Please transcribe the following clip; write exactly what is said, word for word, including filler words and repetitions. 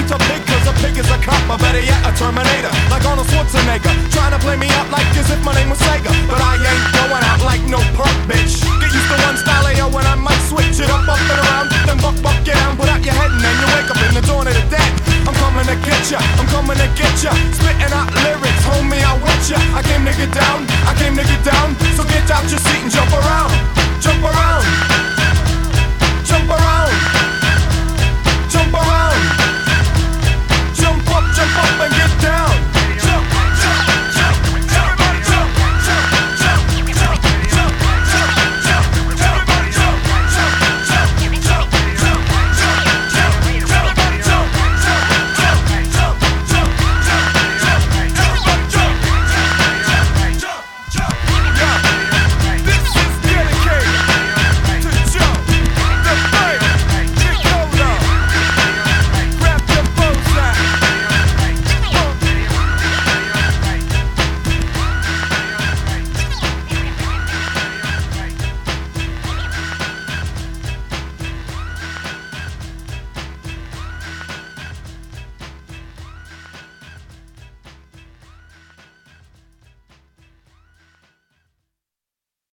eat a pig cause a pig is a cop, or better yet a Terminator, like Arnold Schwarzenegger, trying to play me up like as if my name was Sega. But I ain't going out like no punk bitch.